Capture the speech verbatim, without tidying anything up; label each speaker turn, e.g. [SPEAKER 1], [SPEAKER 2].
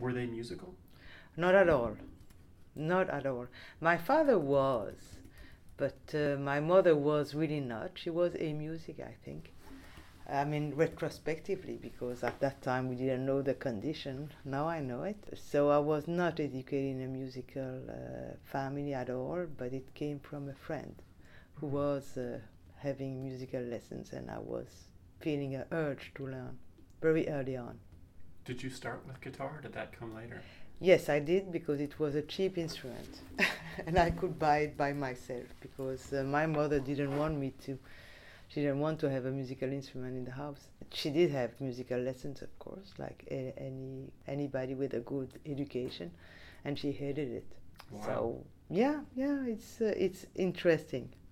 [SPEAKER 1] Were they musical?
[SPEAKER 2] Not at all. Not at all. My father was, but uh, my mother was really not. She was a music, I think. I mean, retrospectively, because at that time we didn't know the condition. Now I know it. So I was not educated in a musical uh, family at all, but it came from a friend who was uh, having musical lessons, and I was feeling an urge to learn very early on.
[SPEAKER 1] Did you start with guitar, or did that come later?
[SPEAKER 2] Yes, I did because it was a cheap instrument and I could buy it by myself because uh, my mother didn't want me to. She didn't want to have a musical instrument in the house. She did have musical lessons, of course, like a- any anybody with a good education, and she hated it.
[SPEAKER 1] Wow.
[SPEAKER 2] So yeah, yeah, it's uh, it's interesting.